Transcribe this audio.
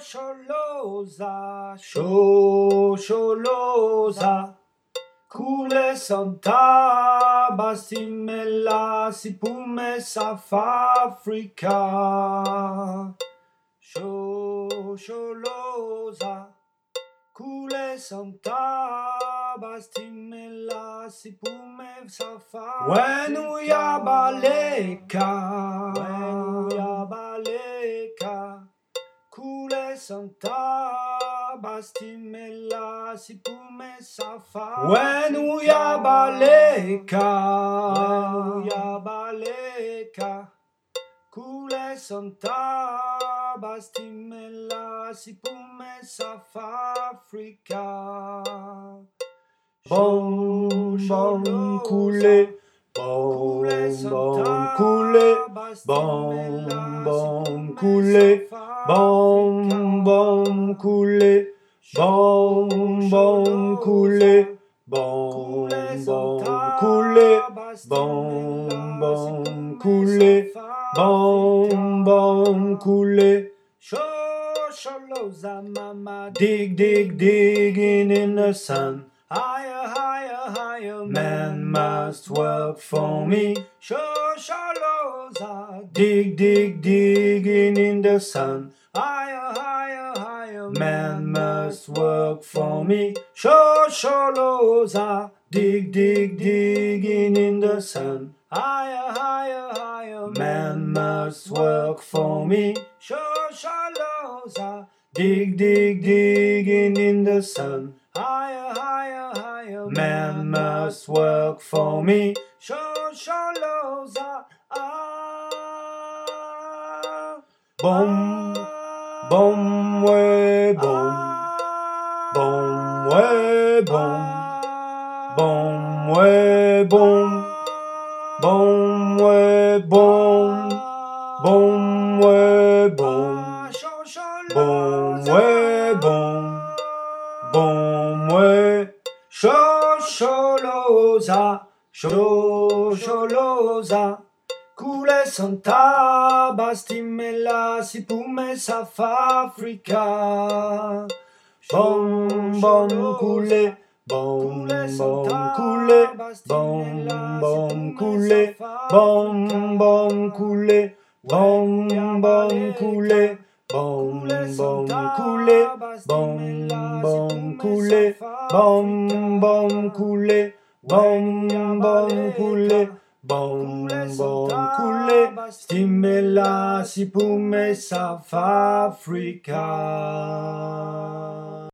Shosholoza, Shosholoza, Kule Santa Bastimela Sipume South Africa. Shosholoza, Kule Santa Bastimela Sipume South Africa. Wenu yabaleka, Kule Santa Bastimela Sipume South Africa. Wenu yabaleka, Kule Santa Bastimela Sipume South Africa. Bom bom coulé, bom bom coulé, bom bom coulé, bom bom coulé, bom bom coulé, bom bom coulé, bom bom coulé, bom bom coulé. Shosholoza mama, Dig dig digging in the sun. higher, higher, higher, Man must work for me. Shosholoza, Dig dig digging in the sun. higher, higher, higher, Man must work for me. Shosholoza, Dig dig digging in the sun. higher, higher, higher, Man must work for me. Shosholoza, Dig dig digging in the sun. higher, higher, higher, Man must work for me. Shosholoza, Boom, boom, way, boom, boom, way, boom, boom, way, boom, boom, way, boom, boom, way, boom, boom, way, boom, boom, way. Shosholoza, Shosholoza, Kule Santa Bastimela Sipume South Africa. Bom bom coulé, bom bom coulé, bom bom coulé, bom bom coulé, bom bom coulé, bom bom coulé, bom bom coulé, bom bom coulé, bom bom coulé, bom bom coulé, Stimela Sipume South Africa.